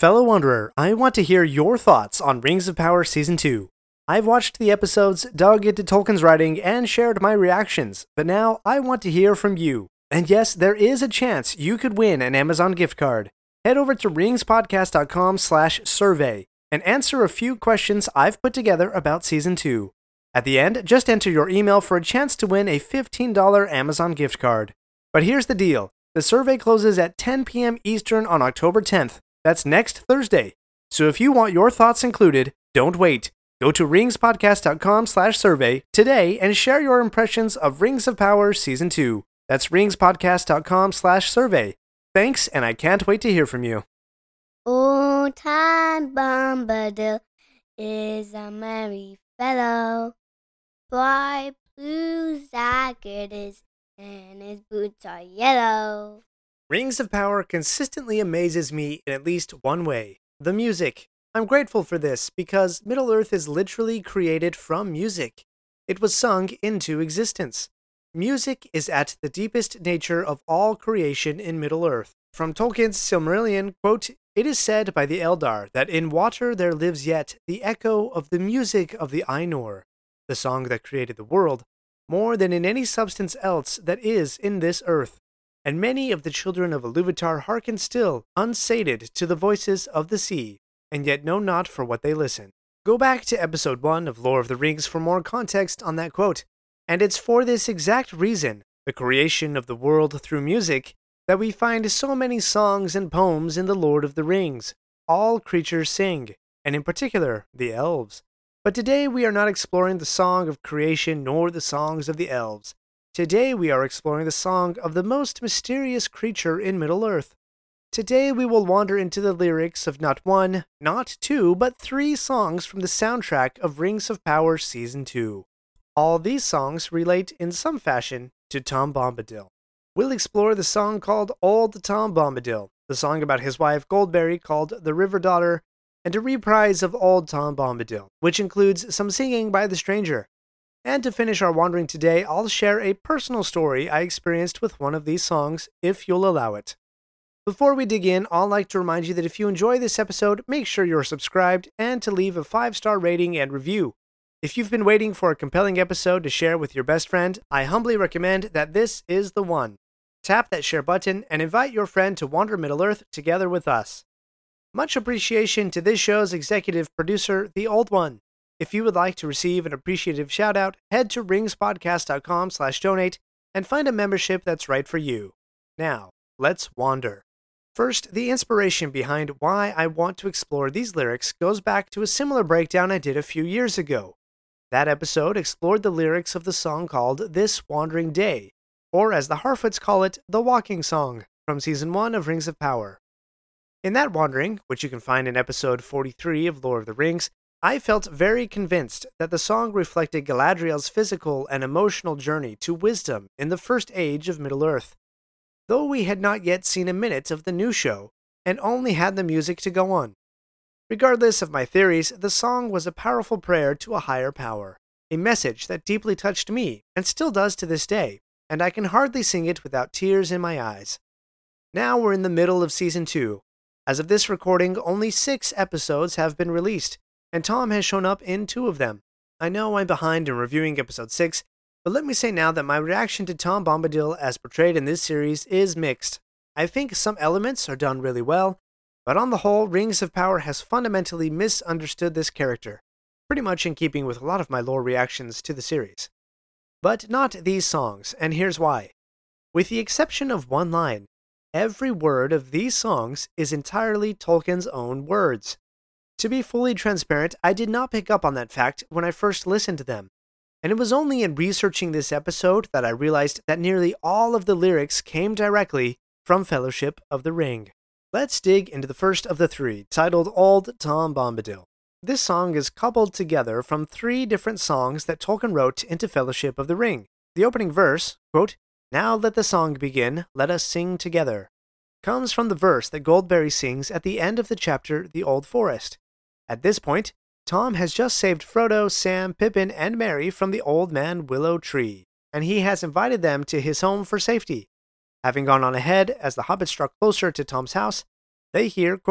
Fellow Wanderer, I want to hear your thoughts on Rings of Power Season 2. I've watched the episodes, dug into Tolkien's writing, and shared my reactions, but now I want to hear from you. And yes, there is a chance you could win an Amazon gift card. Head over to ringspodcast.com/survey and answer a few questions I've put together about Season 2. At the end, just enter your email for a chance to win a $15 Amazon gift card. But here's the deal. The survey closes at 10 p.m. Eastern on October 10th. That's next Thursday. So if you want your thoughts included, don't wait. Go to ringspodcast.com/survey today and share your impressions of Rings of Power Season 2. That's ringspodcast.com/survey. Thanks, and I can't wait to hear from you. Old Tom Bombadil is a merry fellow. Bright blue jacket is, and his boots are yellow. Rings of Power consistently amazes me in at least one way: the music. I'm grateful for this because Middle-earth is literally created from music. It was sung into existence. Music is at the deepest nature of all creation in Middle-earth. From Tolkien's Silmarillion, quote, "It is said by the Eldar that in water there lives yet the echo of the music of the Ainur, the song that created the world, more than in any substance else that is in this earth. And many of the children of Iluvatar hearken still, unsated, to the voices of the sea, and yet know not for what they listen." Go back to episode 1 of Lore of the Rings for more context on that quote. And it's for this exact reason, the creation of the world through music, that we find so many songs and poems in the Lord of the Rings. All creatures sing, and in particular, the elves. But today we are not exploring the song of creation nor the songs of the elves. Today we are exploring the song of the most mysterious creature in Middle-earth. Today we will wander into the lyrics of not one, not two, but 3 songs from the soundtrack of Rings of Power Season 2. All these songs relate in some fashion to Tom Bombadil. We'll explore the song called Old Tom Bombadil, the song about his wife Goldberry called The River Daughter, and a reprise of Old Tom Bombadil, which includes some singing by the stranger. And to finish our wandering today, I'll share a personal story I experienced with one of these songs, if you'll allow it. Before we dig in, I'd like to remind you that if you enjoy this episode, make sure you're subscribed and to leave a 5-star rating and review. If you've been waiting for a compelling episode to share with your best friend, I humbly recommend that this is the one. Tap that share button and invite your friend to wander Middle-earth together with us. Much appreciation to this show's executive producer, The Old One. If you would like to receive an appreciative shout-out, head to ringspodcast.com/donate and find a membership that's right for you. Now, let's wander. First, the inspiration behind why I want to explore these lyrics goes back to a similar breakdown I did a few years ago. That episode explored the lyrics of the song called This Wandering Day, or as the Harfoots call it, the Walking Song, from Season 1 of Rings of Power. In that wandering, which you can find in episode 43 of Lore of the Rings, I felt very convinced that the song reflected Galadriel's physical and emotional journey to wisdom in the first age of Middle-earth. Though we had not yet seen a minute of the new show, and only had the music to go on. Regardless of my theories, the song was a powerful prayer to a higher power, a message that deeply touched me, and still does to this day, and I can hardly sing it without tears in my eyes. Now we're in the middle of Season 2. As of this recording, only 6 episodes have been released, and Tom has shown up in 2 of them. I know I'm behind in reviewing episode 6, but let me say now that my reaction to Tom Bombadil as portrayed in this series is mixed. I think some elements are done really well, but on the whole, Rings of Power has fundamentally misunderstood this character, pretty much in keeping with a lot of my lore reactions to the series. But not these songs, and here's why. With the exception of one line, every word of these songs is entirely Tolkien's own words. To be fully transparent, I did not pick up on that fact when I first listened to them, and it was only in researching this episode that I realized that nearly all of the lyrics came directly from Fellowship of the Ring. Let's dig into the first of the 3, titled Old Tom Bombadil. This song is coupled together from 3 different songs that Tolkien wrote into Fellowship of the Ring. The opening verse, quote, "Now let the song begin, let us sing together," comes from the verse that Goldberry sings at the end of the chapter The Old Forest. At this point, Tom has just saved Frodo, Sam, Pippin, and Merry from the Old Man Willow Tree, and he has invited them to his home for safety. Having gone on ahead, as the hobbits draw closer to Tom's house, they hear, quote,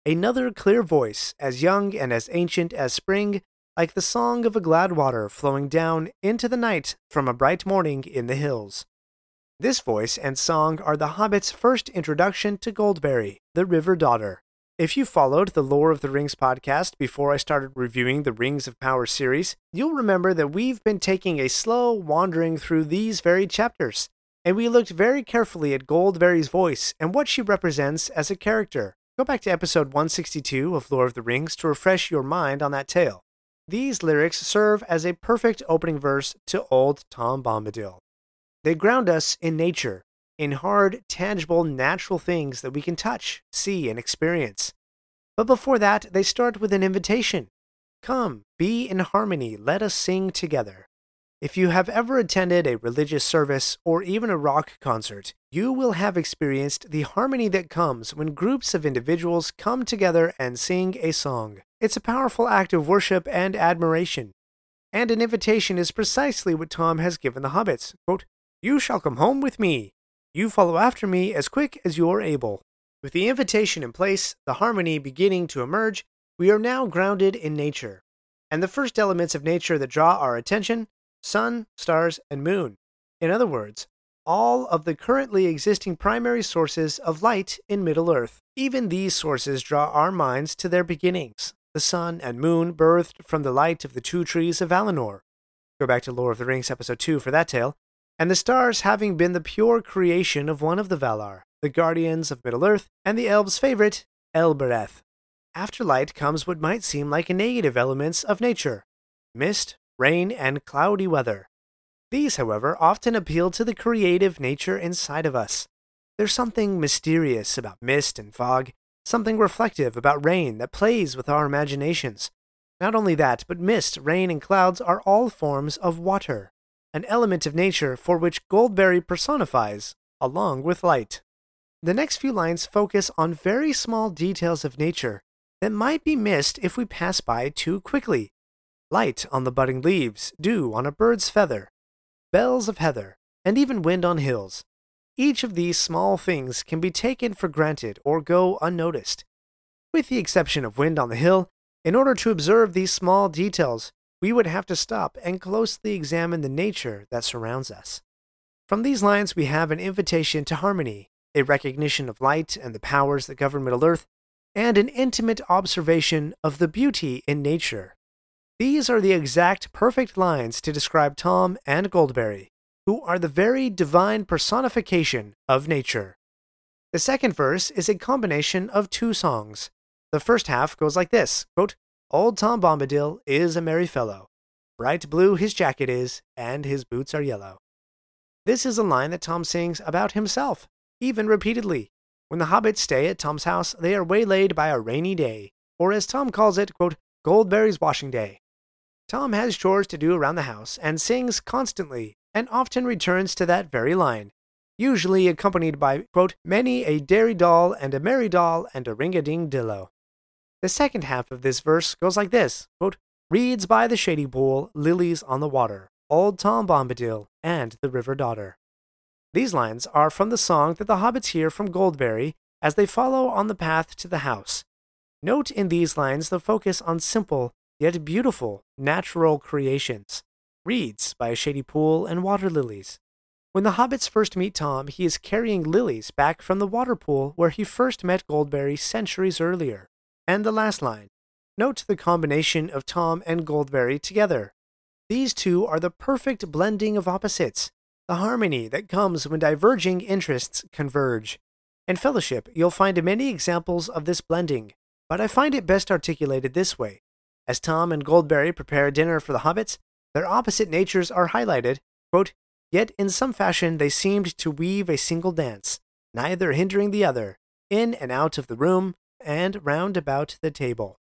Another clear voice, as young and as ancient as spring, like the song of a glad water flowing down into the night from a bright morning in the hills. This voice and song are the Hobbit's first introduction to Goldberry, the River Daughter. If you followed the Lore of the Rings podcast before I started reviewing the Rings of Power series, you'll remember that we've been taking a slow wandering through these very chapters, and we looked very carefully at Goldberry's voice and what she represents as a character. Go back to episode 162 of Lore of the Rings to refresh your mind on that tale. These lyrics serve as a perfect opening verse to Old Tom Bombadil. They ground us in nature, in hard, tangible, natural things that we can touch, see, and experience. But before that, they start with an invitation. Come, be in harmony, let us sing together. If you have ever attended a religious service or even a rock concert, you will have experienced the harmony that comes when groups of individuals come together and sing a song. It's a powerful act of worship and admiration. And an invitation is precisely what Tom has given the hobbits. Quote, "You shall come home with me. You follow after me as quick as you are able." With the invitation in place, the harmony beginning to emerge, we are now grounded in nature. And the first elements of nature that draw our attention: sun, stars, and moon. In other words, all of the currently existing primary sources of light in Middle-earth. Even these sources draw our minds to their beginnings. The sun and moon birthed from the light of the two trees of Valinor. Go back to Lore of the Rings episode 2 for that tale. And the stars having been the pure creation of one of the Valar, the guardians of Middle-earth, and the elves' favorite, Elbereth. After light comes what might seem like negative elements of nature: mist, rain, and cloudy weather. These, however, often appeal to the creative nature inside of us. There's something mysterious about mist and fog, something reflective about rain that plays with our imaginations. Not only that, but mist, rain, and clouds are all forms of water, an element of nature for which Goldberry personifies, along with light. The next few lines focus on very small details of nature that might be missed if we pass by too quickly. Light on the budding leaves, dew on a bird's feather, bells of heather, and even wind on hills. Each of these small things can be taken for granted or go unnoticed. With the exception of wind on the hill, in order to observe these small details, we would have to stop and closely examine the nature that surrounds us. From these lines, we have an invitation to harmony, a recognition of light and the powers that govern Middle-earth, and an intimate observation of the beauty in nature. These are the exact perfect lines to describe Tom and Goldberry, who are the very divine personification of nature. The second verse is a combination of two songs. The first half goes like this, quote, "Old Tom Bombadil is a merry fellow. Bright blue his jacket is, and his boots are yellow." This is a line that Tom sings about himself, even repeatedly. When the hobbits stay at Tom's house, they are waylaid by a rainy day, or as Tom calls it, quote, "Goldberry's washing day." Tom has chores to do around the house and sings constantly, and often returns to that very line, usually accompanied by, quote, "Many a dairy doll and a merry doll and a ring-a-ding-dillo." The second half of this verse goes like this, quote, "Reeds by the shady pool, lilies on the water, Old Tom Bombadil and the River Daughter." These lines are from the song that the hobbits hear from Goldberry as they follow on the path to the house. Note in these lines the focus on simple, yet beautiful, natural creations. Reeds by a shady pool and water lilies. When the hobbits first meet Tom, he is carrying lilies back from the water pool where he first met Goldberry centuries earlier. And the last line. Note the combination of Tom and Goldberry together. These two are the perfect blending of opposites, the harmony that comes when diverging interests converge. In Fellowship, you'll find many examples of this blending, but I find it best articulated this way. As Tom and Goldberry prepare dinner for the hobbits, their opposite natures are highlighted, quote, "Yet in some fashion they seemed to weave a single dance, neither hindering the other, in and out of the room, and round about the table."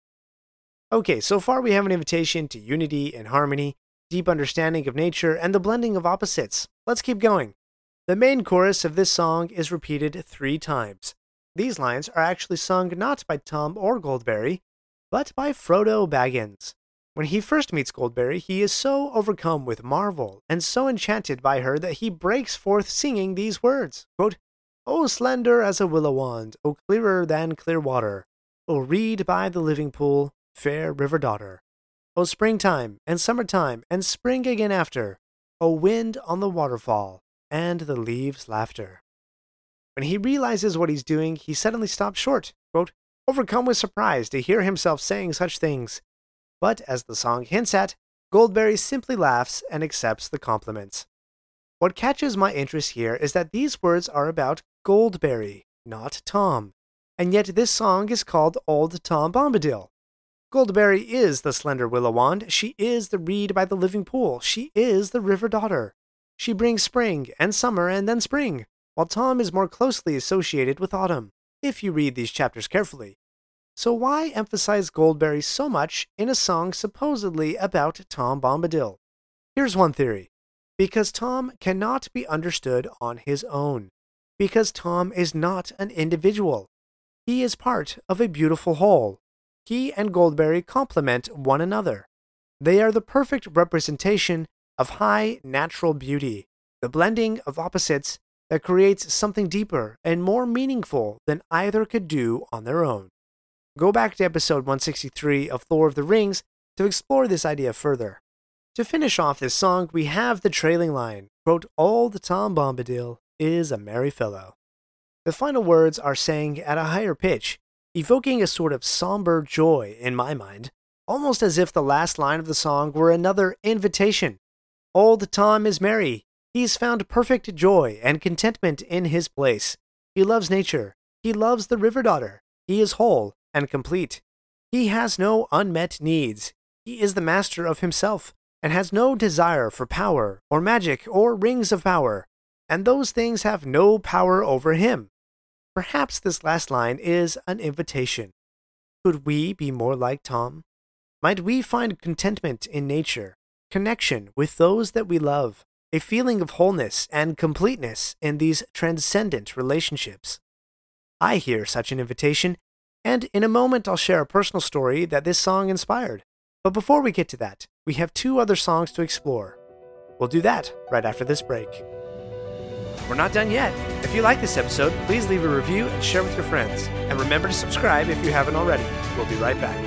Okay, so far we have an invitation to unity and harmony, deep understanding of nature, and the blending of opposites. Let's keep going. The main chorus of this song is repeated 3 times. These lines are actually sung not by Tom or Goldberry, but by Frodo Baggins. When he first meets Goldberry, he is so overcome with marvel and so enchanted by her that he breaks forth singing these words, quote, "O slender as a willow wand, O clearer than clear water, O reed by the living pool, fair river daughter. O springtime and summertime and spring again after. O wind on the waterfall and the leaves' laughter. When he realizes what he's doing, he suddenly stops short, quote, overcome with surprise to hear himself saying such things. But as the song hints at, Goldberry simply laughs and accepts the compliments. What catches my interest here is that these words are about Goldberry, not Tom, and yet this song is called Old Tom Bombadil. Goldberry is the slender willow wand, she is the reed by the living pool, she is the river daughter. She brings spring and summer and then spring, while Tom is more closely associated with autumn, if you read these chapters carefully. So why emphasize Goldberry so much in a song supposedly about Tom Bombadil? Here's one theory. Because Tom cannot be understood on his own. Because Tom is not an individual. He is part of a beautiful whole. He and Goldberry complement one another. They are the perfect representation of high natural beauty, the blending of opposites that creates something deeper and more meaningful than either could do on their own. Go back to episode 163 of Lord of the Rings to explore this idea further. To finish off this song, we have the trailing line, quote, Old Tom Bombadil is a merry fellow. The final words are sang at a higher pitch, evoking a sort of somber joy in my mind, almost as if the last line of the song were another invitation. Old Tom is merry. He's found perfect joy and contentment in his place. He loves nature. He loves the river daughter. He is whole and complete. He has no unmet needs. He is the master of himself and has no desire for power or magic or rings of power, and those things have no power over him. Perhaps this last line is an invitation. Could we be more like Tom? Might we find contentment in nature, connection with those that we love, a feeling of wholeness and completeness in these transcendent relationships? I hear such an invitation, and in a moment I'll share a personal story that this song inspired. But before we get to that, we have two other songs to explore. We'll do that right after this break. We're not done yet. If you like this episode, please leave a review and share with your friends. And remember to subscribe if you haven't already. We'll be right back.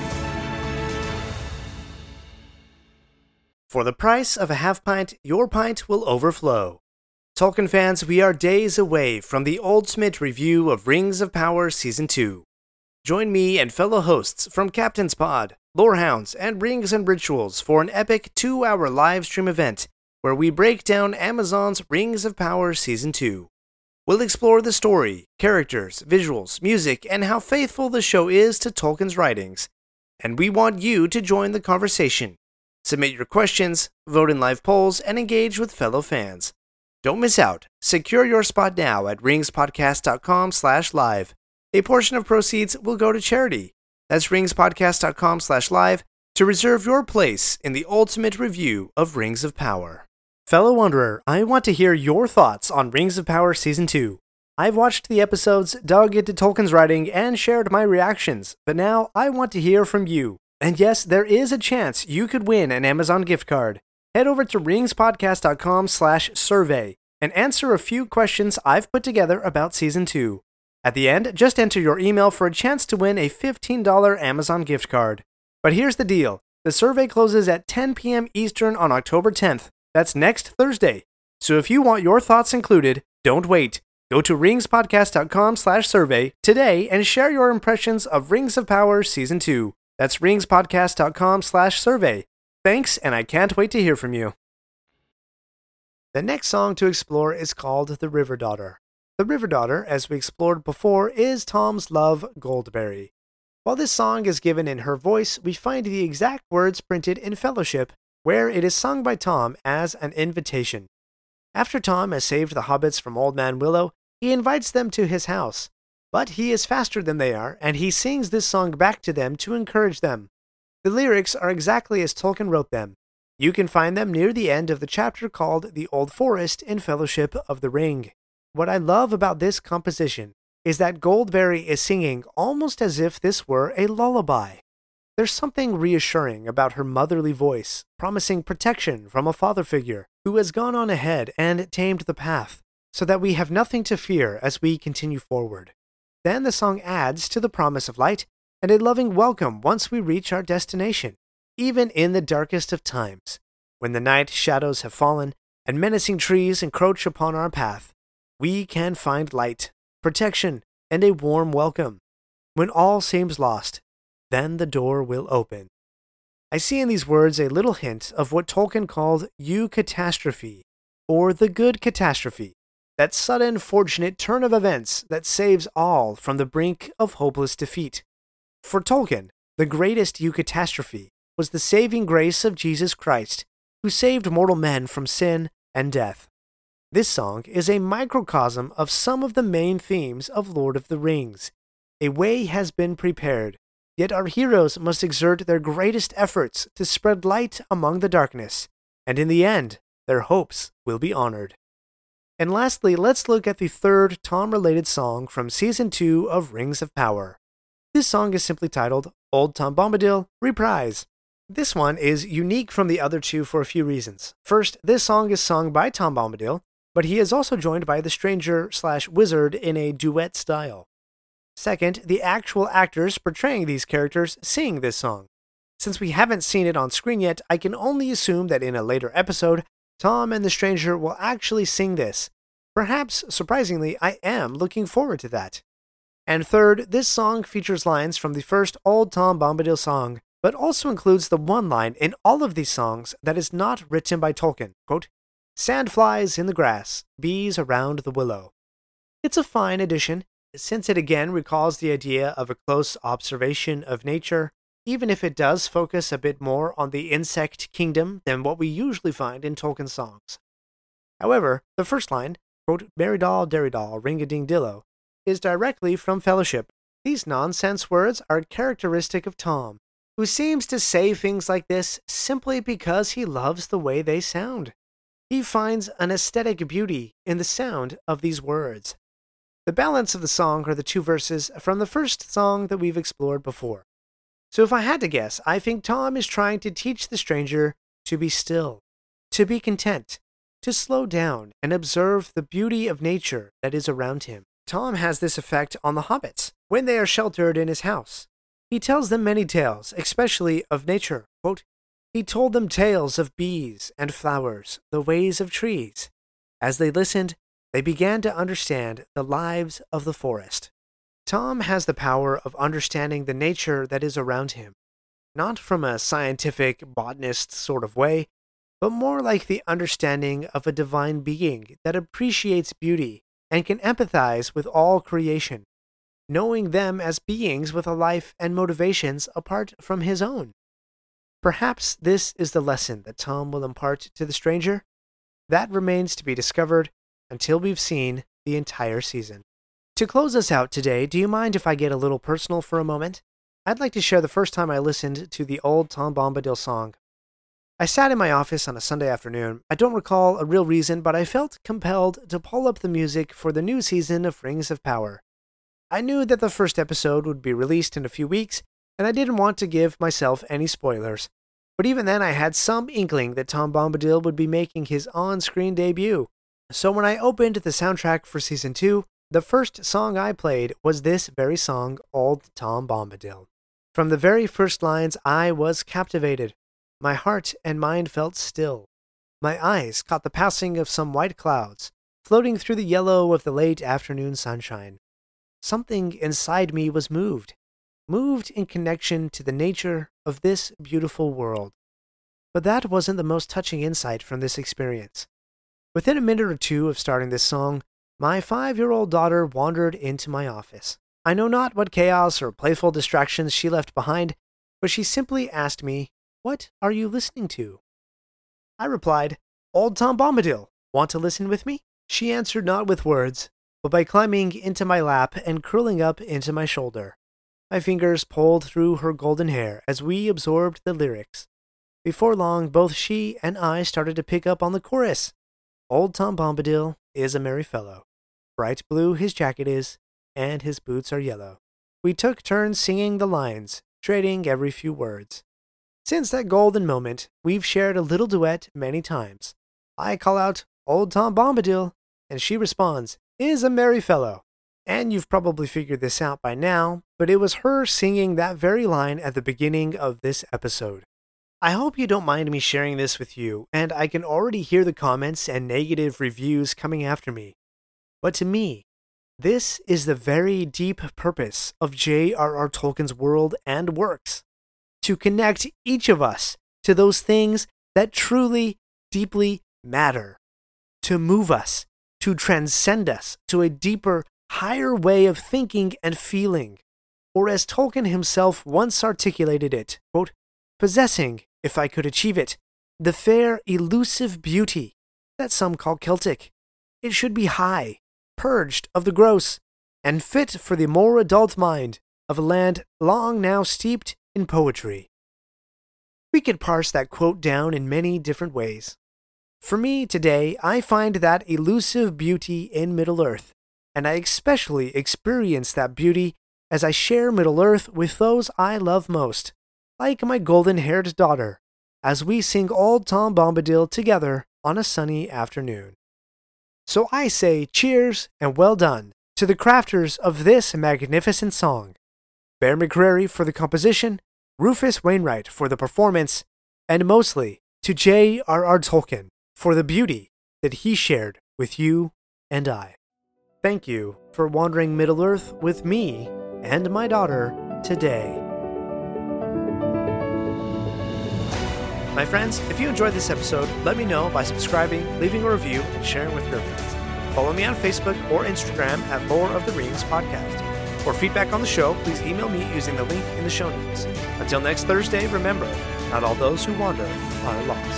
For the price of a half pint, your pint will overflow. Tolkien fans, we are days away from the ultimate review of Rings of Power Season 2. Join me and fellow hosts from Captain's Pod, Lorehounds, and Rings and Rituals for an epic 2-hour live stream event where we break down Amazon's Rings of Power Season 2. We'll explore the story, characters, visuals, music, and how faithful the show is to Tolkien's writings. And we want you to join the conversation. Submit your questions, vote in live polls, and engage with fellow fans. Don't miss out. Secure your spot now at ringspodcast.com/live. A portion of proceeds will go to charity. That's ringspodcast.com/live to reserve your place in the ultimate review of Rings of Power. Fellow Wanderer, I want to hear your thoughts on Rings of Power Season 2. I've watched the episodes, dug into Tolkien's writing, and shared my reactions, but now I want to hear from you. And yes, there is a chance you could win an Amazon gift card. Head over to ringspodcast.com/survey and answer a few questions I've put together about Season 2. At the end, just enter your email for a chance to win a $15 Amazon gift card. But here's the deal. The survey closes at 10 p.m. Eastern on October 10th. That's next Thursday. So if you want your thoughts included, don't wait. Go to ringspodcast.com/survey today and share your impressions of Rings of Power Season 2. That's ringspodcast.com/survey. Thanks, and I can't wait to hear from you. The next song to explore is called The River Daughter. The River Daughter, as we explored before, is Tom's love, Goldberry. While this song is given in her voice, we find the exact words printed in Fellowship, where it is sung by Tom as an invitation. After Tom has saved the hobbits from Old Man Willow, he invites them to his house. But he is faster than they are, and he sings this song back to them to encourage them. The lyrics are exactly as Tolkien wrote them. You can find them near the end of the chapter called The Old Forest in Fellowship of the Ring. What I love about this composition is that Goldberry is singing almost as if this were a lullaby. There's something reassuring about her motherly voice, promising protection from a father figure who has gone on ahead and tamed the path, so that we have nothing to fear as we continue forward. Then the song adds to the promise of light and a loving welcome once we reach our destination, even in the darkest of times. When the night shadows have fallen and menacing trees encroach upon our path, we can find light, protection, and a warm welcome. When all seems lost, then the door will open. I see in these words a little hint of what Tolkien called eucatastrophe, or the good catastrophe, that sudden fortunate turn of events that saves all from the brink of hopeless defeat. For Tolkien, the greatest eucatastrophe was the saving grace of Jesus Christ, who saved mortal men from sin and death. This song is a microcosm of some of the main themes of Lord of the Rings. A way has been prepared, yet our heroes must exert their greatest efforts to spread light among the darkness, and in the end, their hopes will be honored. And lastly, let's look at the third Tom-related song from Season 2 of Rings of Power. This song is simply titled Old Tom Bombadil Reprise. This one is unique from the other two for a few reasons. First, this song is sung by Tom Bombadil, but he is also joined by the stranger/wizard in a duet style. Second, the actual actors portraying these characters sing this song. Since we haven't seen it on screen yet, I can only assume that in a later episode, Tom and the stranger will actually sing this. Perhaps, surprisingly, I am looking forward to that. And third, this song features lines from the first Old Tom Bombadil song, but also includes the one line in all of these songs that is not written by Tolkien, quote, "Sand flies in the grass, bees around the willow." It's a fine addition, since it again recalls the idea of a close observation of nature, even if it does focus a bit more on the insect kingdom than what we usually find in Tolkien songs. However, the first line, quote, "Merry-dal, derry-dal, ring-a-ding-dillo," is directly from Fellowship. These nonsense words are characteristic of Tom, who seems to say things like this simply because he loves the way they sound. He finds an aesthetic beauty in the sound of these words. The balance of the song are the two verses from the first song that we've explored before. So if I had to guess, I think Tom is trying to teach the stranger to be still, to be content, to slow down and observe the beauty of nature that is around him. Tom has this effect on the hobbits when they are sheltered in his house. He tells them many tales, especially of nature. Quote, "He told them tales of bees and flowers, the ways of trees. As they listened, they began to understand the lives of the forest." Tom has the power of understanding the nature that is around him, not from a scientific botanist sort of way, but more like the understanding of a divine being that appreciates beauty and can empathize with all creation, knowing them as beings with a life and motivations apart from his own. Perhaps this is the lesson that Tom will impart to the stranger. That remains to be discovered until we've seen the entire season. To close us out today, do you mind if I get a little personal for a moment? I'd like to share the first time I listened to the Old Tom Bombadil song. I sat in my office on a Sunday afternoon. I don't recall a real reason, but I felt compelled to pull up the music for the new season of Rings of Power. I knew that the first episode would be released in a few weeks, and I didn't want to give myself any spoilers. But even then, I had some inkling that Tom Bombadil would be making his on-screen debut. So when I opened the soundtrack for Season 2, the first song I played was this very song, Old Tom Bombadil. From the very first lines, I was captivated. My heart and mind felt still. My eyes caught the passing of some white clouds, floating through the yellow of the late afternoon sunshine. Something inside me was moved in connection to the nature of this beautiful world. But that wasn't the most touching insight from this experience. Within a minute or two of starting this song, my 5-year-old daughter wandered into my office. I know not what chaos or playful distractions she left behind, but she simply asked me, "What are you listening to?" I replied, "Old Tom Bombadil. Want to listen with me?" She answered not with words, but by climbing into my lap and curling up into my shoulder. My fingers pulled through her golden hair as we absorbed the lyrics. Before long, both she and I started to pick up on the chorus. Old Tom Bombadil is a merry fellow. Bright blue his jacket is, and his boots are yellow. We took turns singing the lines, trading every few words. Since that golden moment, we've shared a little duet many times. I call out, "Old Tom Bombadil," and she responds, "Is a merry fellow." And you've probably figured this out by now, but it was her singing that very line at the beginning of this episode. I hope you don't mind me sharing this with you, and I can already hear the comments and negative reviews coming after me. But to me, this is the very deep purpose of J.R.R. Tolkien's world and works. To connect each of us to those things that truly, deeply matter. To move us, to transcend us to a deeper, higher way of thinking and feeling. Or as Tolkien himself once articulated it, quote, possessing, if I could achieve it, the fair, elusive beauty that some call Celtic. It should be high, purged of the gross, and fit for the more adult mind of a land long now steeped in poetry. We could parse that quote down in many different ways. For me today, I find that elusive beauty in Middle-earth, and I especially experience that beauty as I share Middle-earth with those I love most, like my golden-haired daughter, as we sing Old Tom Bombadil together on a sunny afternoon. So I say cheers and well done to the crafters of this magnificent song. Bear McCreary for the composition, Rufus Wainwright for the performance, and mostly to J.R.R. Tolkien for the beauty that he shared with you and I. Thank you for wandering Middle-earth with me and my daughter today. My friends, if you enjoyed this episode, let me know by subscribing, leaving a review, and sharing with your friends. Follow me on Facebook or Instagram at Lore of the Rings Podcast. For feedback on the show, please email me using the link in the show notes. Until next Thursday, remember, not all those who wander are lost.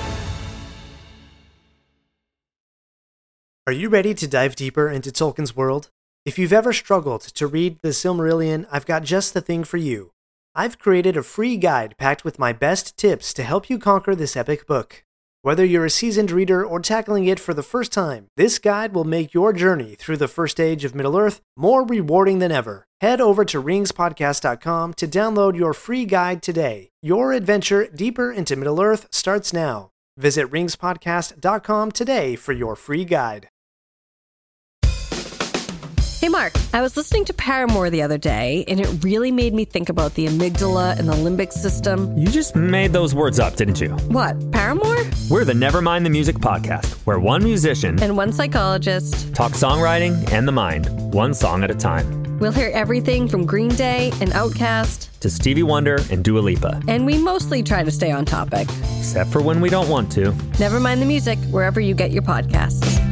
Are you ready to dive deeper into Tolkien's world? If you've ever struggled to read the Silmarillion, I've got just the thing for you. I've created a free guide packed with my best tips to help you conquer this epic book. Whether you're a seasoned reader or tackling it for the first time, this guide will make your journey through the first age of Middle-earth more rewarding than ever. Head over to ringspodcast.com to download your free guide today. Your adventure deeper into Middle-earth starts now. Visit ringspodcast.com today for your free guide. Hey Mark, I was listening to Paramore the other day, and it really made me think about the amygdala and the limbic system. You just made those words up, didn't you? What, Paramore? We're the Nevermind the Music podcast, where one musician and one psychologist talk songwriting and the mind, one song at a time. We'll hear everything from Green Day and Outkast to Stevie Wonder and Dua Lipa. And we mostly try to stay on topic. Except for when we don't want to. Nevermind the Music, wherever you get your podcasts.